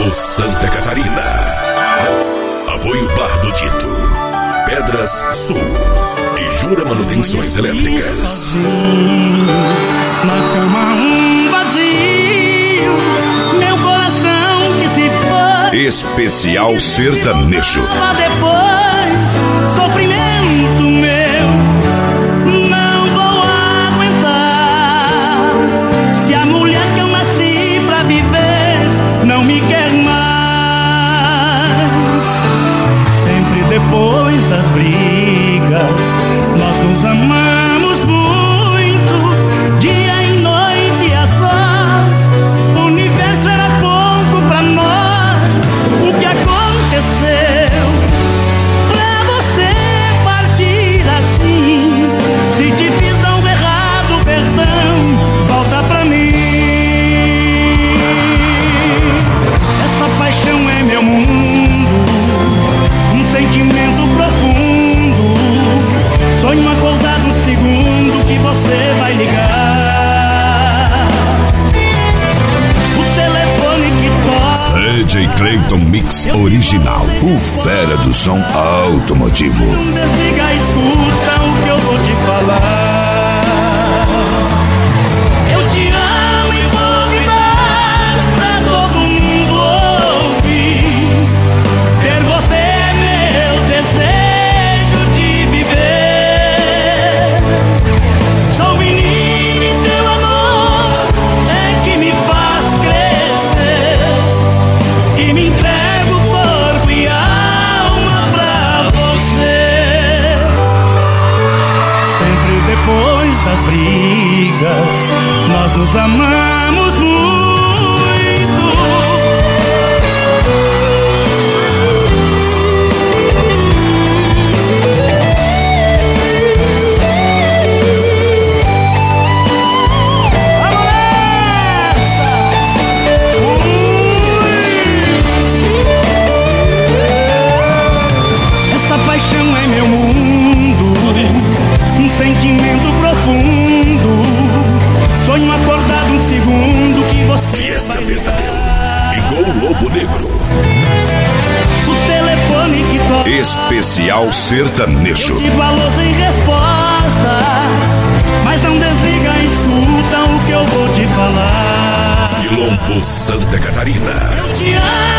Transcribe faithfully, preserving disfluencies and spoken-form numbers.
Quilombo, Santa Catarina. Apoio Bar do Dito, Pedras Sul e Jura Manutenções Elétricas. Na cama um vazio, meu coração que se foi. Especial Sertanejo. Depois, sofrimento meu, não vou aguentar. Se a mulher que eu nasci pra viver não me quer mais. Sempre depois das brigas, nós nos amamos muito, dia e noite a sós. O universo era pouco pra nós. O que aconteceu pra você partir assim? Se te fiz algo errado, perdão, volta pra mim. Essa paixão é meu mundo, um sentimento profundo. Sonho acordado um segundo que você vai ligar. O telefone que toca. D J Clayton Mix Original, o fera do som automotivo. Não desliga, escuta o que eu vou te falar. Eu te amo e vou gritar pra todo mundo ouvir. Ter você é meu desejo de viver. Sou menino e teu amor é que me faz crescer. E me entrego corpo e alma pra você. Sempre depois das brigas, nós nos amamos muito. Vamos nessa! Esta paixão é meu mundo, um sentimento profundo. Sonho acordado um segundo que você Fiesta vai Pesadelo ligar. e Gol Lobo Negro. O telefone que toca. Especial Sertanejo. Eu digo alô sem resposta, mas não desliga, escuta o que eu vou te falar. Quilombo, Santa Catarina. Eu te amo